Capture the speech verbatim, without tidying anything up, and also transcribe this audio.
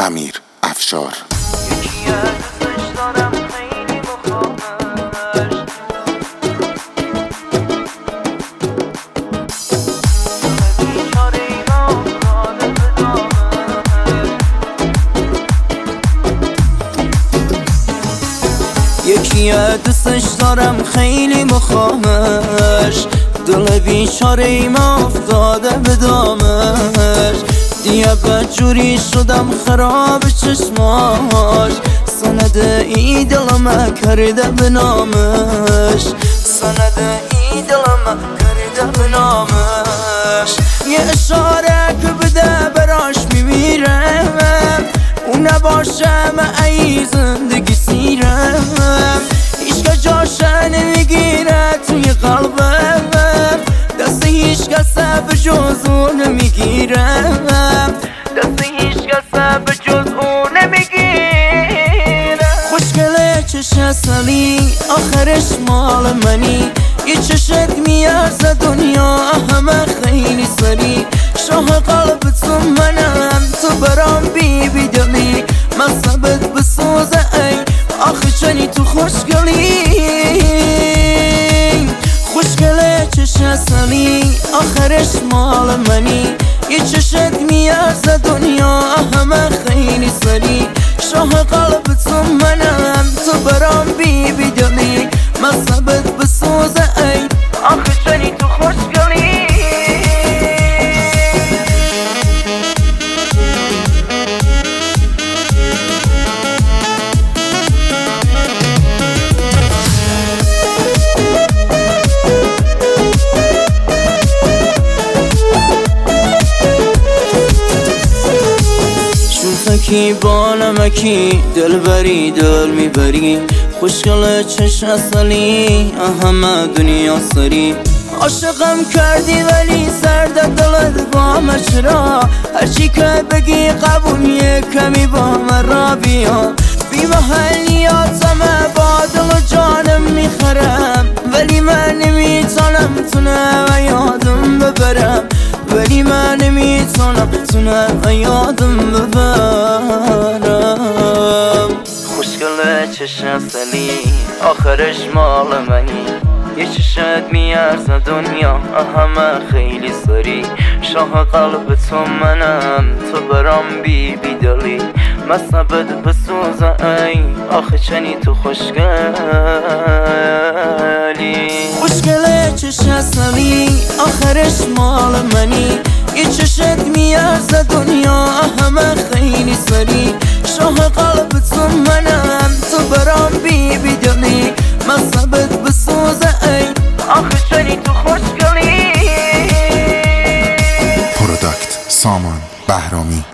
امیر افشار. یکی دوستش دارم خیلی مخامش، دل بیچاره ایم افتاده به دامش. دیگه بدجوری شدم خراب چشماش، سند ای دلم کرده به نامش، سند ای دلم کرده به نامش. یه اشاره که بده براش میمیرم، اون نباشه من ای زندگی سیرم. هیچ که جاشه نمیگیره توی قلبم، دست هیچ کسه به جز اون نمیگیرم، دست هیچ کسه به جز اون نمیگیرم. خوشگله چش اصلی آخرش مال منی، یه چشت میارزه دنیا همه خیلی سری. شاه قلب تو منم، تو برام بی بی دلی، من ثبت بسوزه ای آخه چنی تو خوشگلی. خوشگله چش اصلی آخرش مال منی، یه چشت میارزه دنیا همه خیلی سری. شاه قلب تو منم، تو برام بی بی دلی، من ثبت بسوزه ای آخه چنی تو خوشگلی. کی با نمکی دل بری دل میبری، خوشگل چش اصلی همه دنیا سری. عاشقم کردی ولی سرد دلت با من چرا، هرچی که بگی قبول یه کمی با من را بیا. بی محلیاتم با دل و جانم میخرم، ولی من نمیتونم تونه و یادم ببرم، ولی من نمیتونم تونه و یادم ببرم. خوشگله چش اصلی آخرش مال منی، یه چشت میارزه دنیا همه خیلی سری. شاه قلب تو منم، تو برام بی بی دلی، من ثبت بسوزه ای آخه چنی تو خوشگلی. خوشگله چش اصلی آخرش مال منی، یه چشت میارزه دنیا همه خیلی سری. شاه قلب تو منم، تو برام بی بی دلی، من ثبت بسوزه ای آخه چنی تو خوشگلی. پروداکت سامان بهرامی.